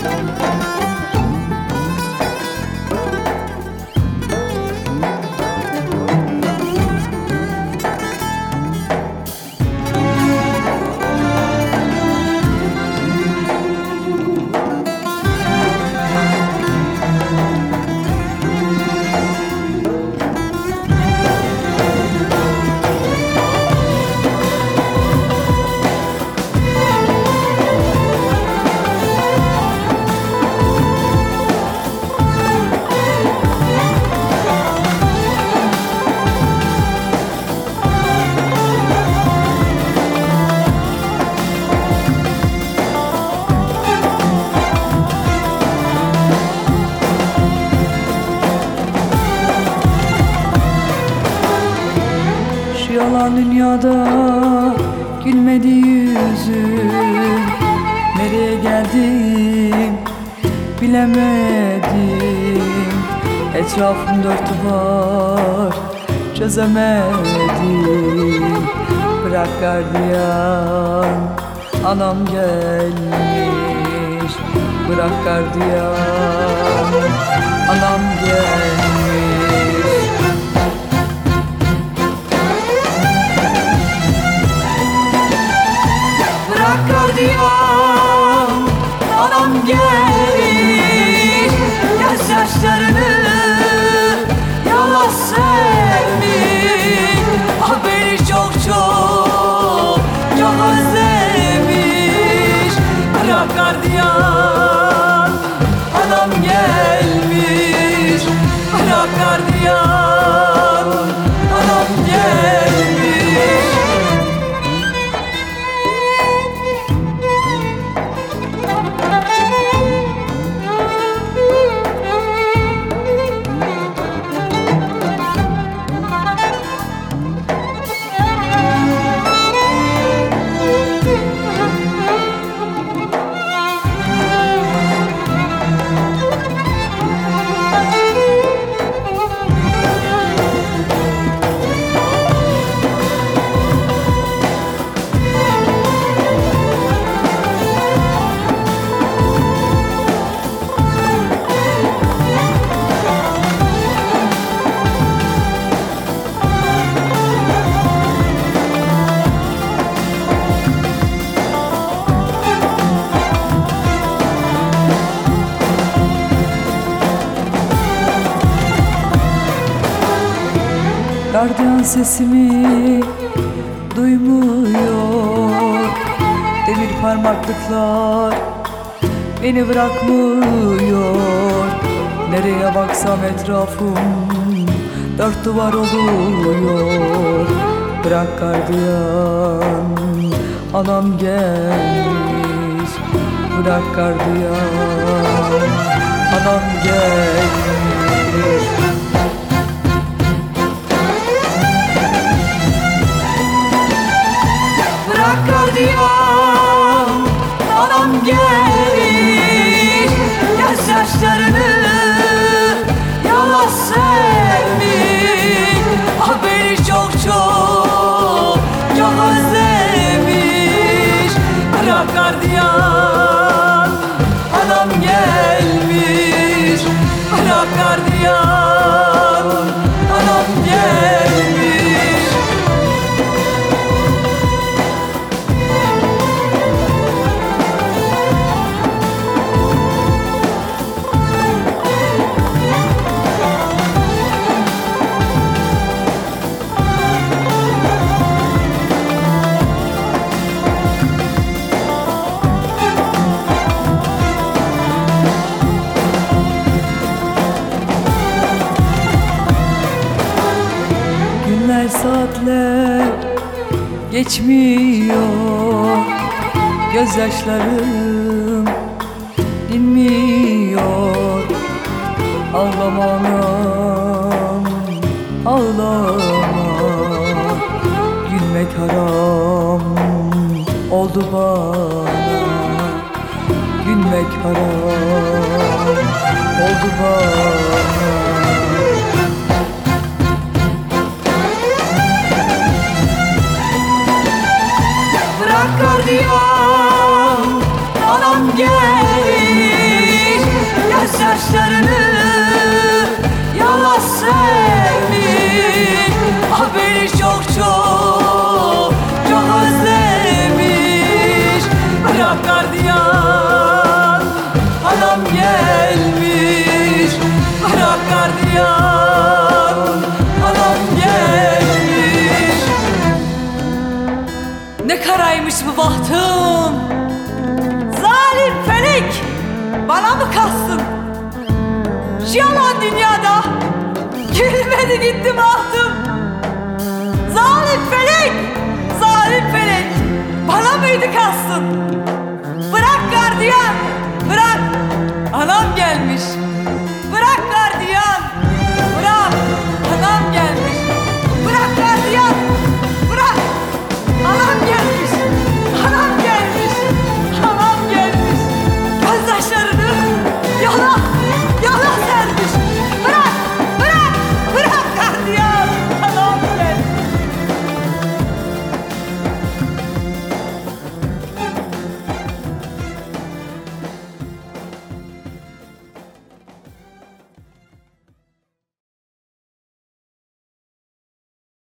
Yalan dünyada gülmedi yüzüm, nereye geldim bilemedim. Etrafım dört duvar, çözemedim. Bırak gardiyan, anam gelmiş. Bırak gardiyan, anam gelmiş. Bırak gardiyan, anam gelmiş. Gözyaşlarını yala sevmiş. Ah beni çok çok çok özlemiş. Bırak gardiyan, anam gelmiş. Bırak gardiyan, anam gelmiş. Gardiyan sesimi duymuyor. Demir parmaklıklar beni bırakmıyor. Nereye baksam etrafım dört duvar oluyor. Bırak gardiyan, anam gelmiş. Bırak gardiyan, anam gelmiş. Bırak gardiyan, anam gelmiş. Gözyaşlarını yala sevmiş. Ah beni çok çok çok özlemiş. Bırak gardiyan, anam gelmiş. Bırak gardiyan, anam gelmiş. Günler saatler geçmiyor. Gözyaşlarım dinmiyor. Ağlama anam, ağlama. Gülmek haram oldu bana. Gülmek haram oldu bana. Bırak gardiyan, anam gelmiş. hiç yalan dünyada. Gelmedi gitti bahtım. Zalim felek, zalim felek. Bana mıydı kastın? Bırak gardiyan, bırak. Anam geldi.